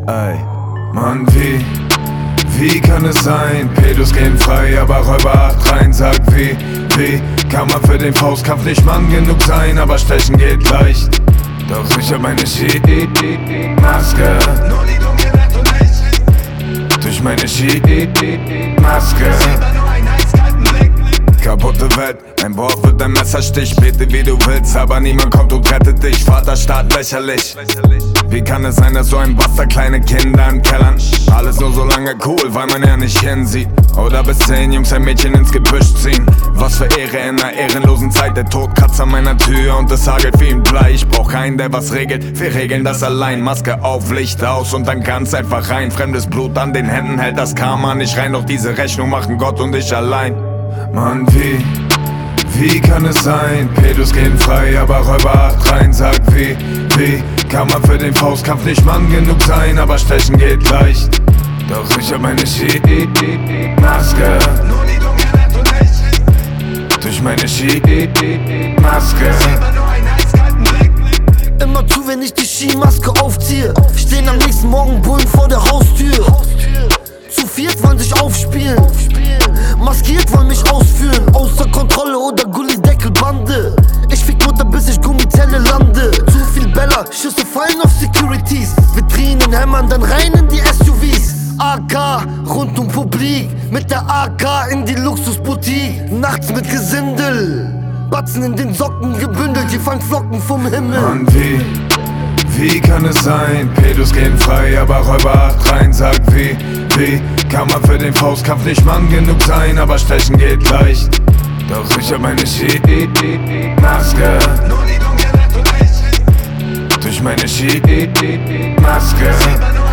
Ey, Mann, wie kann es sein? Pedos gehen frei, aber Räuber 8 rein. Sag wie kann man für den Faustkampf nicht Mann genug sein? Aber stechen geht leicht. Doch ich hab meine Maske. Nur die dunkle Nacht und ich Durch meine Maske. sieht man nur einen eiskalten Blick. Kaputte Welt, ein Wort wird ein Messerstich. Bete wie du willst, aber niemand kommt und rettet dich. Vaterstaat lächerlich. Wie kann es sein, dass so ein Bastard kleine Kinder in Kellern? Alles nur so lange cool, weil man ja nicht hinsieht. Oder bis 10 Jungs ein Mädchen ins Gebüsch ziehen. Was für Ehre in einer ehrenlosen Zeit. Der Tod kratzt an meiner Tür und es hagelt wie ein Blei. Ich brauch keinen, der was regelt, wir regeln das allein. Maske auf, Licht aus und dann ganz einfach rein. Fremdes Blut an den Händen hält das Karma nicht rein. Doch diese Rechnung machen Gott und ich allein. Mann, wie kann es sein? Pedos gehen frei, aber Räuber 8 rein. Sag wie kann man für den Faustkampf nicht Mann genug sein? Aber stechen geht leicht. Doch ich hab meine Maske. Nur die dunkle Nacht und ich Durch meine Maske. sieht man nur einen eiskalten Blick. Immer zu, wenn ich die Skimaske aufziehe. Stehen am nächsten Morgen Bullen vor der Haustür. Zu viert wollen sich aufspielen. Maskiert wollen mich ausführen. Außer Kontrolle oder Gullideckelbande. Ich fick Mutter, bis ich Gummizelle lande. Zu viel Bella, Schüsse fallen auf Securities. Vitrinen hämmern dann rein in die SUVs. AK, rund um Publik. Mit der AK in die Luxusboutique. Nachts mit Gesindel. Batzen in den Socken gebündelt, die fangen Flocken vom Himmel. Mann, wie kann es sein? Pedos gehen frei, aber Räuber 8 rein. Sag wie kann man für den Faustkampf nicht Mann genug sein? Aber stechen geht leicht. Doch ich hab meine Maske. Nur die dunkle Nacht und ich Durch meine Maske. sieht man nur